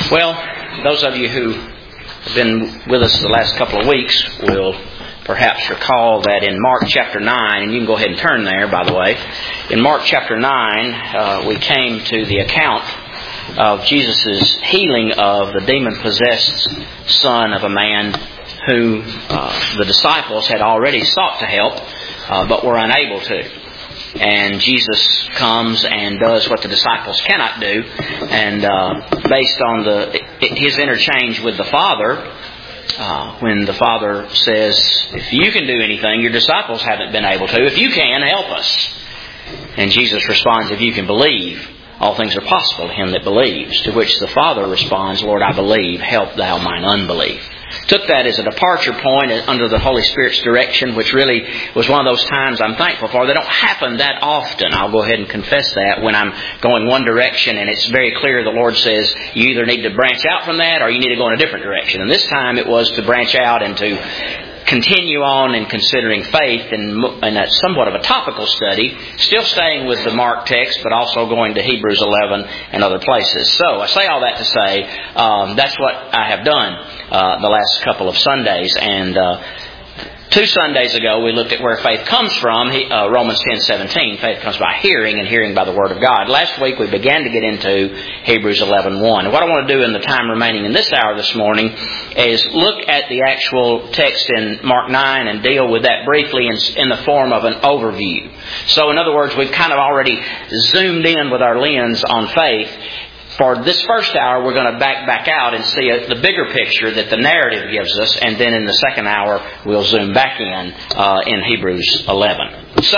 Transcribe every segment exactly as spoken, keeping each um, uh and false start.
Well, those of you who have been with us the last couple of weeks will perhaps recall that in Mark chapter nine, and you can go ahead and turn there, by the way. In Mark chapter nine, uh, we came to the account of Jesus' healing of the demon-possessed son of a man who uh, the disciples had already sought to help, uh, but were unable to. And Jesus comes and does what the disciples cannot do. And uh, based on the his interchange with the Father, uh, when the Father says, if you can do anything, your disciples haven't been able to. If you can, help us. And Jesus responds, if you can believe, all things are possible to him that believes. To which the Father responds, Lord, I believe, help thou mine unbelief. Took that as a departure point under the Holy Spirit's direction, which really was one of those times I'm thankful for. They don't happen that often. I'll go ahead and confess that when I'm going one direction and it's very clear the Lord says you either need to branch out from that or you need to go in a different direction. And this time it was to branch out and to continue on in considering faith and, and that's somewhat of a topical study, still staying with the Mark text, but also going to Hebrews eleven and other places. So I say all that to say um, that's what I have done uh, the last couple of Sundays. And uh, two Sundays ago we looked at where faith comes from, he, uh, Romans ten seventeen. Faith comes by hearing, and hearing by the Word of God. Last week we began to get into Hebrews eleven one. And what I want to do in the time remaining in this hour this morning is look at the actual text in Mark nine and deal with that briefly in, in the form of an overview. So in other words, we've kind of already zoomed in with our lens on faith. For this first hour, we're going to back back out and see a, the bigger picture that the narrative gives us. And then in the second hour, we'll zoom back in uh, in Hebrews eleven. So,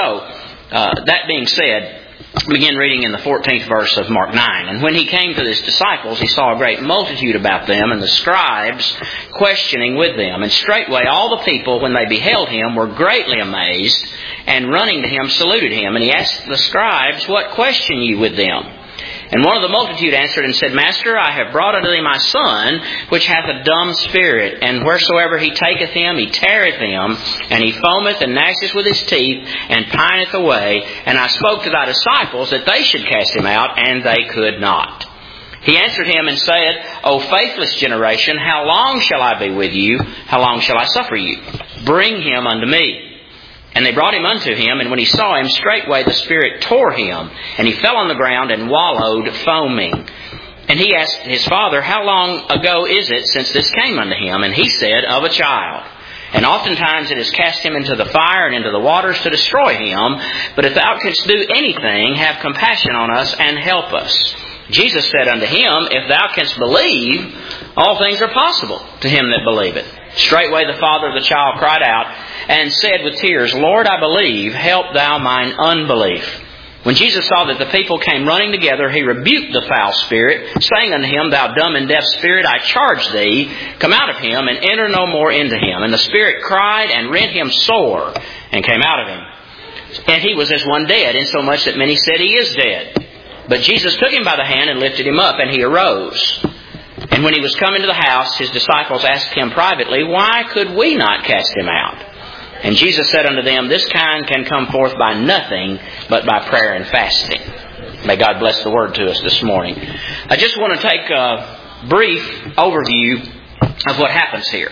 uh, that being said, begin reading in the fourteenth verse of Mark nine. And when he came to his disciples, he saw a great multitude about them, and the scribes questioning with them. And straightway all the people, when they beheld him, were greatly amazed, and running to him saluted him. And he asked the scribes, what question ye with them? And one of the multitude answered and said, Master, I have brought unto thee my son, which hath a dumb spirit, and wheresoever he taketh him, he teareth him, and he foameth and gnasheth with his teeth, and pineth away. And I spoke to thy disciples that they should cast him out, and they could not. He answered him and said, O faithless generation, how long shall I be with you? How long shall I suffer you? Bring him unto me. And they brought him unto him, and when he saw him, straightway the spirit tore him, and he fell on the ground and wallowed, foaming. And he asked his father, How long ago is it since this came unto him? And he said, Of a child. And oftentimes it has cast him into the fire and into the waters to destroy him. But if thou canst do anything, have compassion on us and help us. Jesus said unto him, If thou canst believe, all things are possible to him that believeth. Straightway the father of the child cried out and said with tears, Lord, I believe, help thou mine unbelief. When Jesus saw that the people came running together, he rebuked the foul spirit, saying unto him, Thou dumb and deaf spirit, I charge thee, come out of him, and enter no more into him. And the spirit cried and rent him sore, and came out of him. And he was as one dead, insomuch that many said, He is dead. But Jesus took him by the hand and lifted him up, and he arose. And when he was come into the house, his disciples asked him privately, Why could we not cast him out? And Jesus said unto them, This kind can come forth by nothing but by prayer and fasting. May God bless the word to us this morning. I just want to take a brief overview of what happens here.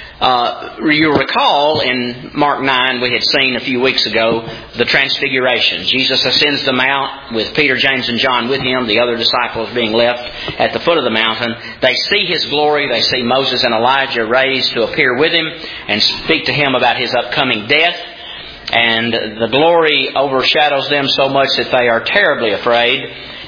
Uh, you'll recall in Mark nine we had seen a few weeks ago the Transfiguration. Jesus ascends the mount with Peter, James, and John with him, the other disciples being left at the foot of the mountain. They see His glory. They see Moses and Elijah raised to appear with Him and speak to Him about His upcoming death. And the glory overshadows them so much that they are terribly afraid.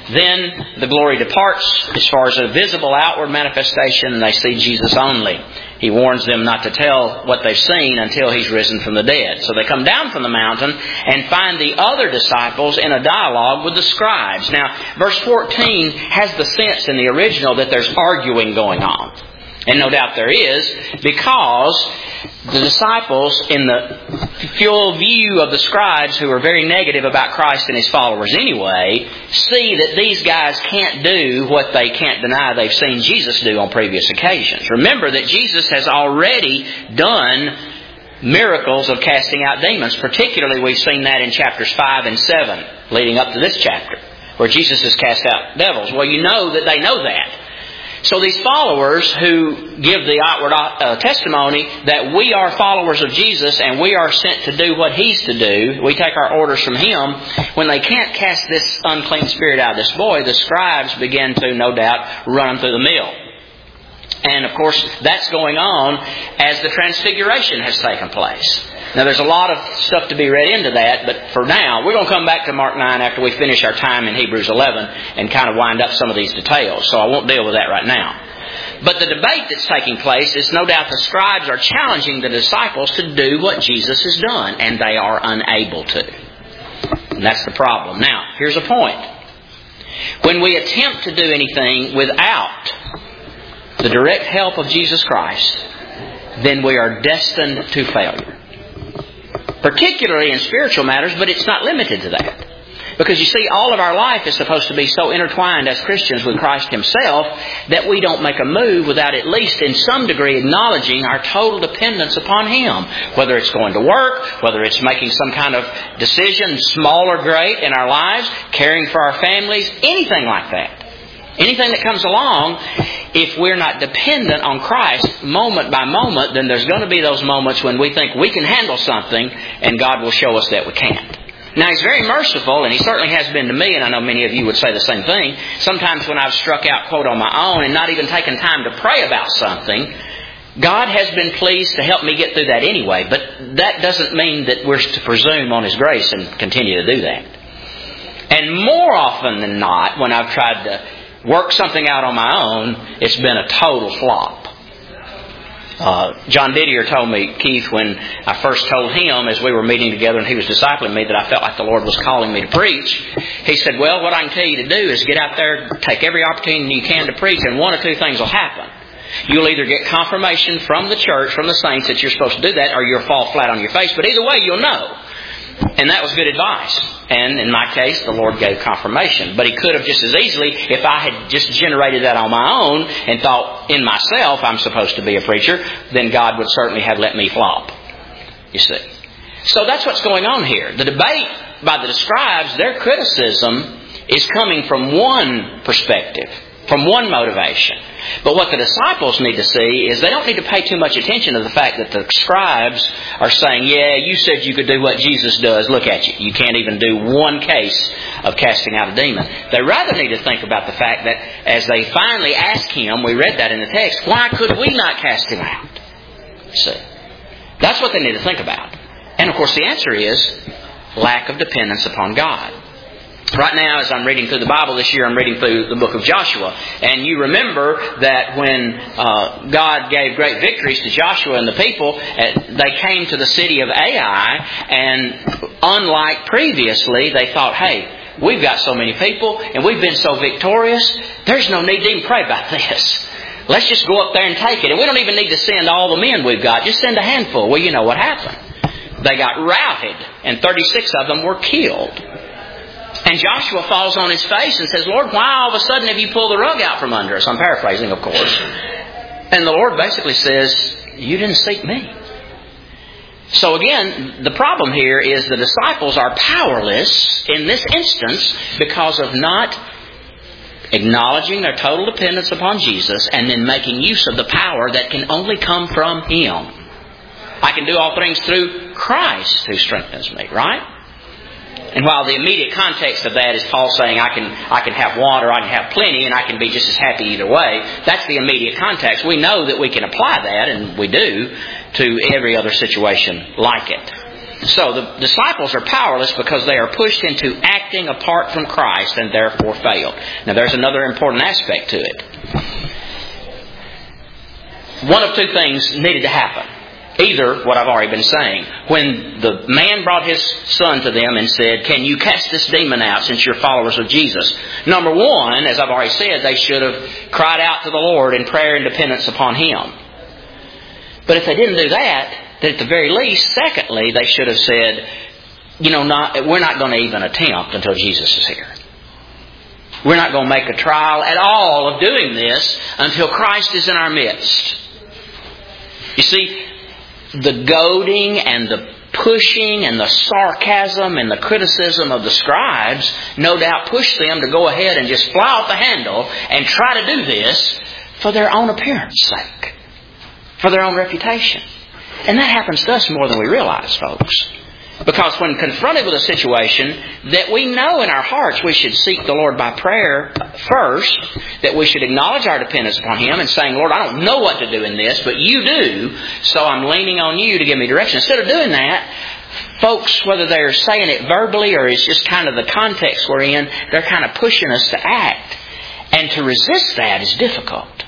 Then the glory departs as far as a visible outward manifestation, and they see Jesus only. He warns them not to tell what they've seen until He's risen from the dead. So they come down from the mountain and find the other disciples in a dialogue with the scribes. Now, verse fourteen has the sense in the original that there's arguing going on. And no doubt there is, because the disciples, in the full view of the scribes who are very negative about Christ and His followers anyway, see that these guys can't do what they can't deny they've seen Jesus do on previous occasions. Remember that Jesus has already done miracles of casting out demons. Particularly, we've seen that in chapters five and seven, leading up to this chapter, where Jesus has cast out devils. Well, you know that they know that. So these followers who give the outward uh, testimony that we are followers of Jesus and we are sent to do what He's to do, we take our orders from Him, when they can't cast this unclean spirit out of this boy, the scribes begin to, no doubt, run him through the mill. And of course, that's going on as the transfiguration has taken place. Now there's a lot of stuff to be read into that, but for now, we're going to come back to Mark nine after we finish our time in Hebrews eleven and kind of wind up some of these details. So I won't deal with that right now. But the debate that's taking place is no doubt the scribes are challenging the disciples to do what Jesus has done, and they are unable to. And that's the problem. Now, here's a point. When we attempt to do anything without the direct help of Jesus Christ, then we are destined to failure. Particularly in spiritual matters, but it's not limited to that. Because you see, all of our life is supposed to be so intertwined as Christians with Christ Himself that we don't make a move without at least in some degree acknowledging our total dependence upon Him. Whether it's going to work, whether it's making some kind of decision, small or great, in our lives, caring for our families, anything like that. Anything that comes along, if we're not dependent on Christ moment by moment, then there's going to be those moments when we think we can handle something and God will show us that we can't. Now, He's very merciful, and He certainly has been to me, and I know many of you would say the same thing. Sometimes when I've struck out, quote, on my own and not even taken time to pray about something, God has been pleased to help me get through that anyway. But that doesn't mean that we're to presume on His grace and continue to do that. And more often than not, when I've tried to work something out on my own, it's been a total flop. Uh, John Didier told me, Keith, when I first told him as we were meeting together and he was discipling me that I felt like the Lord was calling me to preach, he said, well, what I can tell you to do is get out there, take every opportunity you can to preach, and one or two things will happen. You'll either get confirmation from the church, from the saints that you're supposed to do that, or you'll fall flat on your face. But either way, you'll know. And that was good advice. And in my case, the Lord gave confirmation. But He could have just as easily, if I had just generated that on my own and thought in myself I'm supposed to be a preacher, then God would certainly have let me flop. You see. So that's what's going on here. The debate by the scribes, their criticism is coming from one perspective, from one motivation. But what the disciples need to see is they don't need to pay too much attention to the fact that the scribes are saying, yeah, you said you could do what Jesus does. Look at you. You can't even do one case of casting out a demon. They rather need to think about the fact that as they finally ask Him, we read that in the text, why could we not cast him out? See, that's what they need to think about. And of course the answer is lack of dependence upon God. Right now, as I'm reading through the Bible this year, I'm reading through the book of Joshua. And you remember that when uh, God gave great victories to Joshua and the people, uh, they came to the city of Ai, and unlike previously, they thought, hey, we've got so many people, and we've been so victorious, there's no need to even pray about this. Let's just go up there and take it. And we don't even need to send all the men we've got. Just send a handful. Well, you know what happened. They got routed, and thirty-six of them were killed. And Joshua falls on his face and says, Lord, why all of a sudden have you pulled the rug out from under us? I'm paraphrasing, of course. And the Lord basically says, you didn't seek me. So again, the problem here is the disciples are powerless in this instance because of not acknowledging their total dependence upon Jesus and then making use of the power that can only come from Him. I can do all things through Christ who strengthens me, right? And while the immediate context of that is Paul saying I can I can have water, I can have plenty, and I can be just as happy either way, that's the immediate context. We know that we can apply that, and we do, to every other situation like it. So the disciples are powerless because they are pushed into acting apart from Christ and therefore failed. Now there's another important aspect to it. One of two things needed to happen. Either what I've already been saying. When the man brought his son to them and said, can you cast this demon out since you're followers of Jesus? Number one, as I've already said, they should have cried out to the Lord in prayer and dependence upon Him. But if they didn't do that, then at the very least, secondly, they should have said, you know, not, we're not going to even attempt until Jesus is here. We're not going to make a trial at all of doing this until Christ is in our midst. You see, the goading and the pushing and the sarcasm and the criticism of the scribes no doubt pushed them to go ahead and just fly off the handle and try to do this for their own appearance sake, for their own reputation. And that happens to us more than we realize, folks. Because when confronted with a situation that we know in our hearts we should seek the Lord by prayer first, that we should acknowledge our dependence upon Him and saying, Lord, I don't know what to do in this, but You do, so I'm leaning on You to give me direction. Instead of doing that, folks, whether they're saying it verbally or it's just kind of the context we're in, they're kind of pushing us to act. And to resist that is difficult.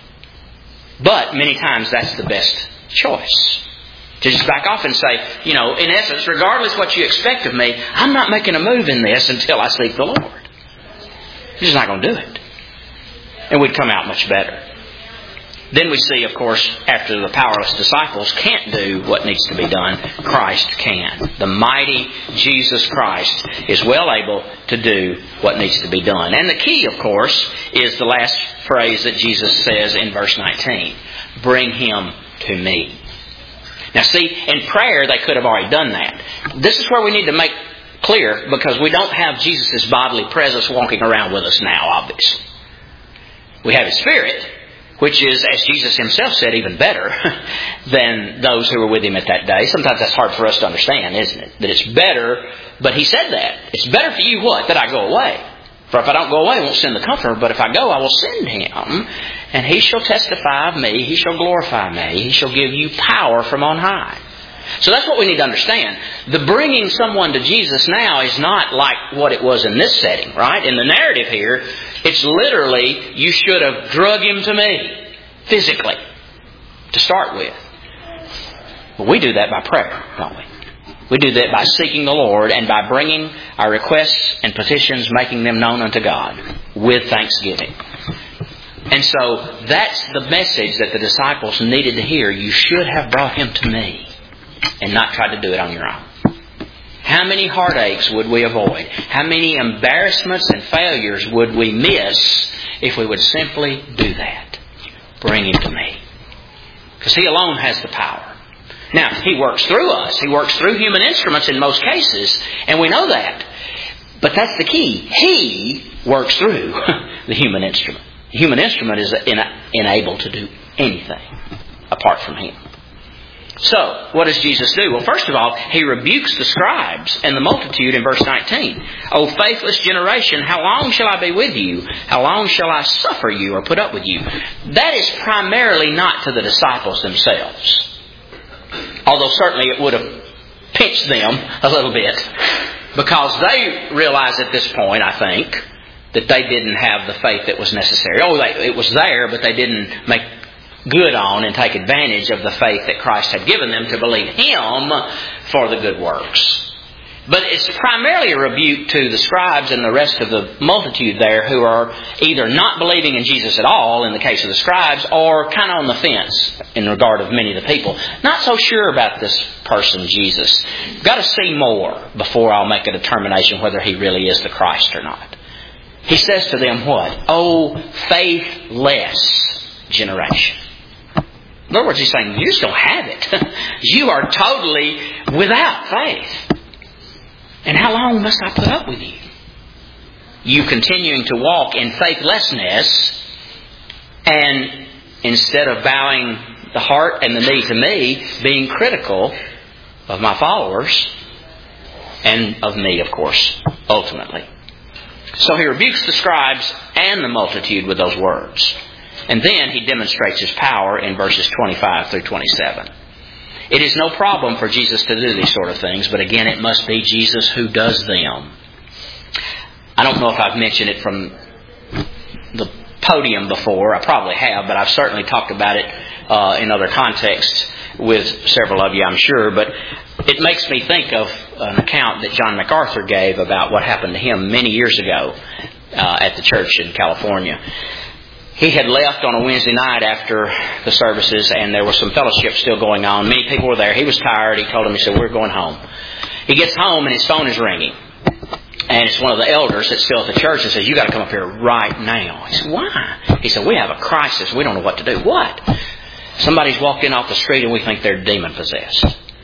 But many times that's the best choice. To just back off and say, you know, in essence, regardless what you expect of me, I'm not making a move in this until I seek the Lord. You're just not going to do it. And we'd come out much better. Then we see, of course, after the powerless disciples can't do what needs to be done, Christ can. The mighty Jesus Christ is well able to do what needs to be done. And the key, of course, is the last phrase that Jesus says in verse nineteen. Bring him to me. Now see, in prayer they could have already done that. This is where we need to make clear, because we don't have Jesus' bodily presence walking around with us now, obviously. We have His Spirit, which is, as Jesus Himself said, even better than those who were with Him at that day. Sometimes that's hard for us to understand, isn't it? That it's better, but He said that. It's better for you what? That I go away. For if I don't go away, I won't send the Comforter. But if I go, I will send Him. And He shall testify of me. He shall glorify me. He shall give you power from on high. So that's what we need to understand. The bringing someone to Jesus now is not like what it was in this setting, right? In the narrative here, it's literally, you should have drug him to me, physically, to start with. But we do that by prayer, don't we? We do that by seeking the Lord and by bringing our requests and petitions, making them known unto God with thanksgiving. And so that's the message that the disciples needed to hear. You should have brought him to me and not tried to do it on your own. How many heartaches would we avoid? How many embarrassments and failures would we miss if we would simply do that? Bring him to me. Because He alone has the power. Now, He works through us. He works through human instruments in most cases, and we know that. But that's the key. He works through the human instrument. The human instrument is unable to do anything apart from Him. So, what does Jesus do? Well, first of all, He rebukes the scribes and the multitude in verse nineteen. O faithless generation, how long shall I be with you? How long shall I suffer you or put up with you? That is primarily not to the disciples themselves. Although certainly it would have pinched them a little bit. Because they realized at this point, I think, that they didn't have the faith that was necessary. Oh, they, it was there, but they didn't make good on and take advantage of the faith that Christ had given them to believe Him for the good works. But it's primarily a rebuke to the scribes and the rest of the multitude there who are either not believing in Jesus at all in the case of the scribes, or kind of on the fence in regard of many of the people. Not so sure about this person, Jesus. Got to see more before I'll make a determination whether He really is the Christ or not. He says to them what? Oh, faithless generation. In other words, He's saying, you just don't have it. You are totally without faith. And how long must I put up with you? You continuing to walk in faithlessness, and instead of bowing the heart and the knee to me, being critical of my followers and of me, of course, ultimately. So He rebukes the scribes and the multitude with those words. And then He demonstrates His power in verses twenty-five through twenty-seven. It is no problem for Jesus to do these sort of things, but again, it must be Jesus who does them. I don't know if I've mentioned it from the podium before. I probably have, but I've certainly talked about it uh, in other contexts with several of you, I'm sure. But it makes me think of an account that John MacArthur gave about what happened to him many years ago uh, at the church in California. He had left on a Wednesday night after the services, and there was some fellowship still going on. Many people were there. He was tired. He told them, he said, we're going home. He gets home, and his phone is ringing. And it's one of the elders that's still at the church and says, you got to come up here right now. He said, why? He said, we have a crisis. We don't know what to do. What? Somebody's walked in off the street, and we think they're demon-possessed.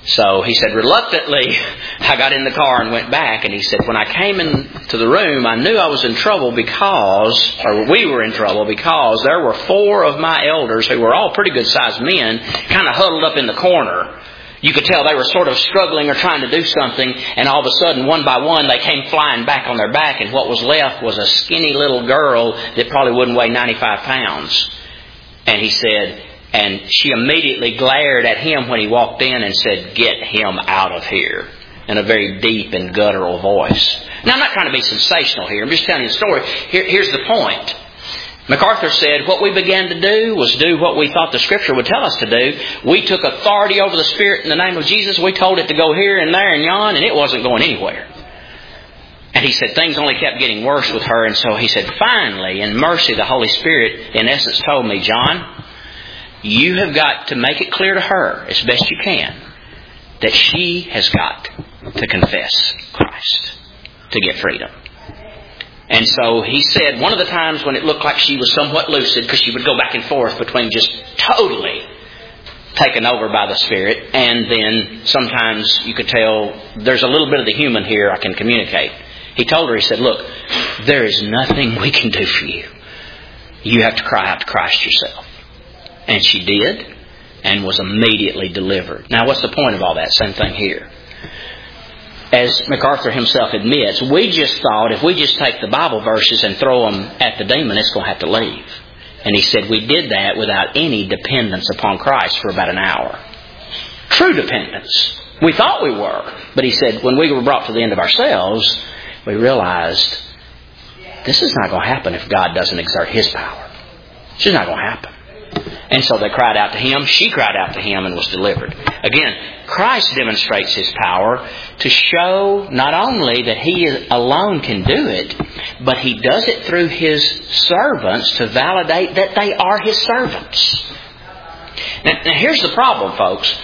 So he said, reluctantly, I got in the car and went back. And he said, when I came into the room, I knew I was in trouble because, or we were in trouble because there were four of my elders who were all pretty good sized men kind of huddled up in the corner. You could tell they were sort of struggling or trying to do something. And all of a sudden, one by one, they came flying back on their back. And what was left was a skinny little girl that probably wouldn't weigh ninety-five pounds. And he said, and she immediately glared at him when he walked in and said, "Get him out of here," in a very deep and guttural voice. Now, I'm not trying to be sensational here. I'm just telling you the story. Here, here's the point. MacArthur said, what we began to do was do what we thought the Scripture would tell us to do. We took authority over the Spirit in the name of Jesus. We told it to go here and there and yon, and it wasn't going anywhere. And he said things only kept getting worse with her. And so he said, finally, in mercy, the Holy Spirit, in essence, told me, John, you have got to make it clear to her, as best you can, that she has got to confess Christ to get freedom. And so he said one of the times when it looked like she was somewhat lucid, because she would go back and forth between just totally taken over by the Spirit, and then sometimes you could tell there's a little bit of the human here I can communicate. He told her, he said, look, there is nothing we can do for you. You have to cry out to Christ yourself. And she did, and was immediately delivered. Now, what's the point of all that? Same thing here. As MacArthur himself admits, we just thought if we just take the Bible verses and throw them at the demon, it's going to have to leave. And he said we did that without any dependence upon Christ for about an hour. True dependence. We thought we were. But he said when we were brought to the end of ourselves, we realized this is not going to happen if God doesn't exert His power. It's just not going to happen. And so they cried out to Him. She cried out to Him and was delivered. Again, Christ demonstrates His power to show not only that He alone can do it, but He does it through His servants to validate that they are His servants. Now, now here's the problem, folks.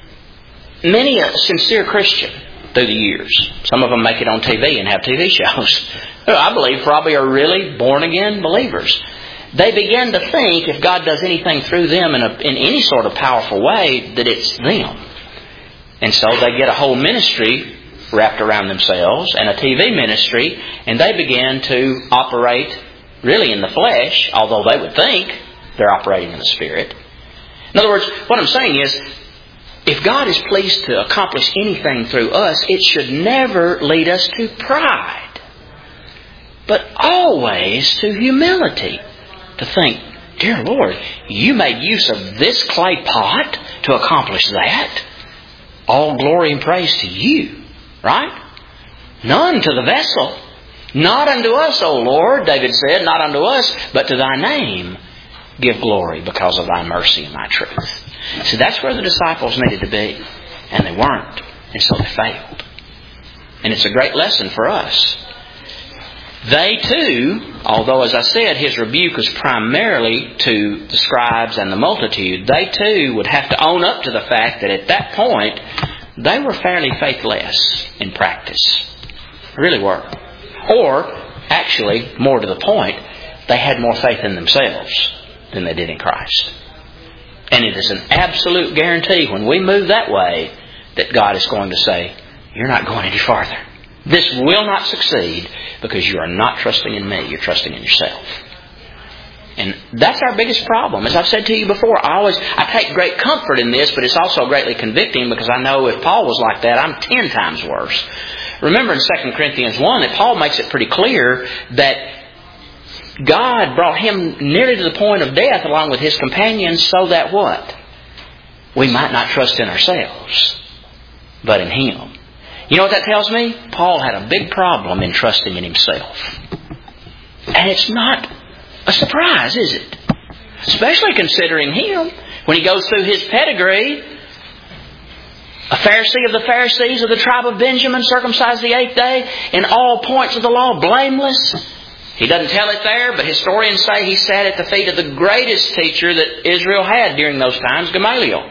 Many a sincere Christian through the years, some of them make it on T V and have T V shows, who I believe probably are really born-again believers. They begin to think if God does anything through them in, a, in any sort of powerful way, that it's them. And so they get a whole ministry wrapped around themselves and a T V ministry, and they begin to operate really in the flesh, although they would think they're operating in the Spirit. In other words, what I'm saying is, if God is pleased to accomplish anything through us, it should never lead us to pride, but always to humility. To think, dear Lord, you made use of this clay pot to accomplish that. All glory and praise to you. Right? None to the vessel. Not unto us, O Lord, David said, not unto us, but to Thy name give glory because of Thy mercy and Thy truth. So that's where the disciples needed to be. And they weren't. And so they failed. And it's a great lesson for us. They too, although as I said, His rebuke was primarily to the scribes and the multitude, they too would have to own up to the fact that at that point, they were fairly faithless in practice. They really were. Or, actually, more to the point, they had more faith in themselves than they did in Christ. And it is an absolute guarantee when we move that way that God is going to say, you're not going any farther. This will not succeed because you are not trusting in me. You're trusting in yourself. And that's our biggest problem. As I've said to you before, I always I take great comfort in this, but it's also greatly convicting because I know if Paul was like that, I'm ten times worse. Remember in Second Corinthians one that Paul makes it pretty clear that God brought him nearly to the point of death along with his companions so that what? We might not trust in ourselves, but in Him. You know what that tells me? Paul had a big problem in trusting in himself. And it's not a surprise, is it? Especially considering him, when he goes through his pedigree, a Pharisee of the Pharisees of the tribe of Benjamin, circumcised the eighth day, in all points of the law, blameless. He doesn't tell it there, but historians say he sat at the feet of the greatest teacher that Israel had during those times, Gamaliel.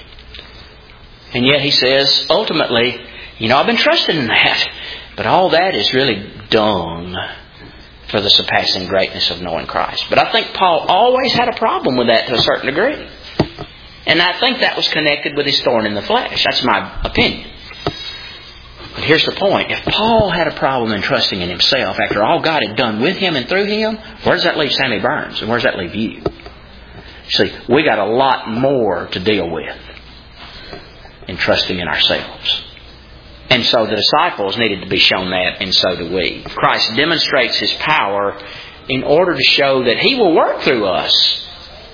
And yet he says, ultimately, you know, I've been trusting in that. But all that is really dung for the surpassing greatness of knowing Christ. But I think Paul always had a problem with that to a certain degree. And I think that was connected with his thorn in the flesh. That's my opinion. But here's the point. If Paul had a problem in trusting in himself after all God had done with him and through him, where does that leave Sammy Burns? And where does that leave you? See, we got a lot more to deal with in trusting in ourselves. And so the disciples needed to be shown that, and so do we. Christ demonstrates His power in order to show that He will work through us.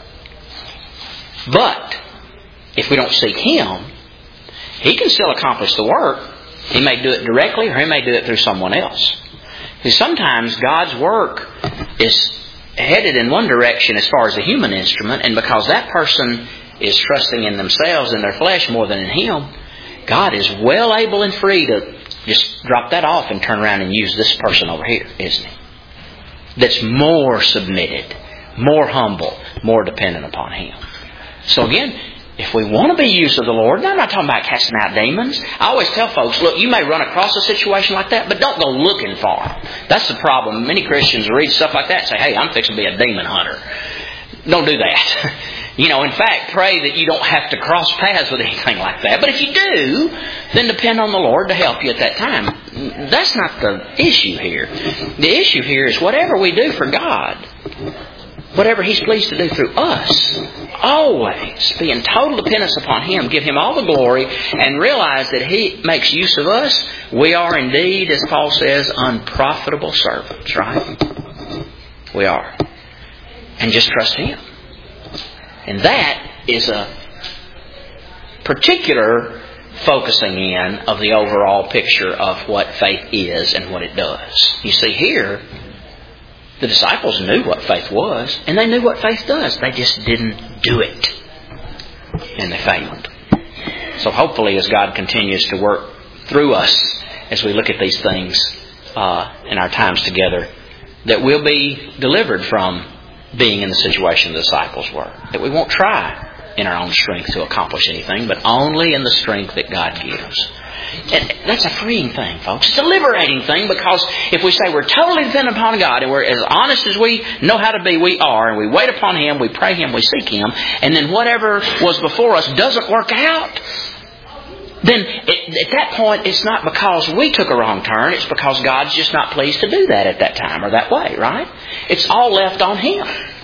But if we don't seek Him, He can still accomplish the work. He may do it directly, or He may do it through someone else. Because sometimes God's work is headed in one direction as far as the human instrument, and because that person is trusting in themselves and their flesh more than in Him, God is well able and free to just drop that off and turn around and use this person over here, isn't He? That's more submitted, more humble, more dependent upon Him. So again, if we want to be used of the Lord, and I'm not talking about casting out demons. I always tell folks, look, you may run across a situation like that, but don't go looking for them. That's the problem. Many Christians read stuff like that and say, hey, I'm fixing to be a demon hunter. Don't do that. You know, in fact, pray that you don't have to cross paths with anything like that. But if you do, then depend on the Lord to help you at that time. That's not the issue here. The issue here is whatever we do for God, whatever He's pleased to do through us, always be in total dependence upon Him. Give Him all the glory and realize that He makes use of us. We are indeed, as Paul says, unprofitable servants, right? We are. And just trust Him. And that is a particular focusing in of the overall picture of what faith is and what it does. You see here, the disciples knew what faith was, and they knew what faith does. They just didn't do it. And they failed. So hopefully as God continues to work through us as we look at these things uh, in our times together, that we'll be delivered from being in the situation the disciples were. That we won't try in our own strength to accomplish anything, but only in the strength that God gives. And that's a freeing thing, folks. It's a liberating thing, because if we say we're totally dependent upon God and we're as honest as we know how to be, we are, and we wait upon Him, we pray Him, we seek Him, and then whatever was before us doesn't work out, then it, at that point it's not because we took a wrong turn, it's because God's just not pleased to do that at that time or that way, right? It's all left on Him.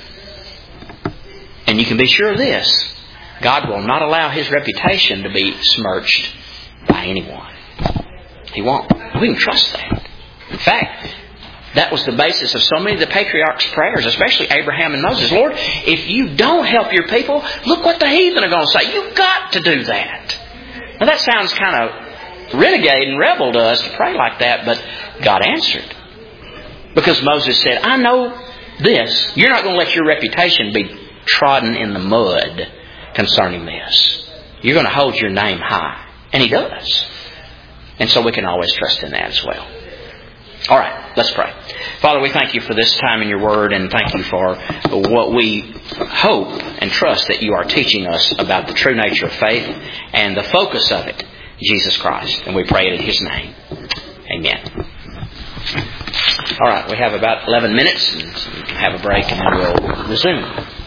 And you can be sure of this: God will not allow His reputation to be smirched by anyone. He won't. We can trust that. In fact, that was the basis of so many of the patriarchs' prayers, especially Abraham and Moses. Lord, if you don't help your people, look what the heathen are going to say. You've got to do that. Now that sounds kind of renegade and rebel to us to pray like that, but God answered. Because Moses said, I know this. You're not going to let your reputation be trodden in the mud concerning this. You're going to hold your name high. And He does. And so we can always trust in that as well. All right, let's pray. Father, we thank You for this time in Your Word, and thank You for what we hope and trust that You are teaching us about the true nature of faith and the focus of it, Jesus Christ. And we pray it in His name. Amen. All right, we have about eleven minutes, and we can have a break, and then we'll resume.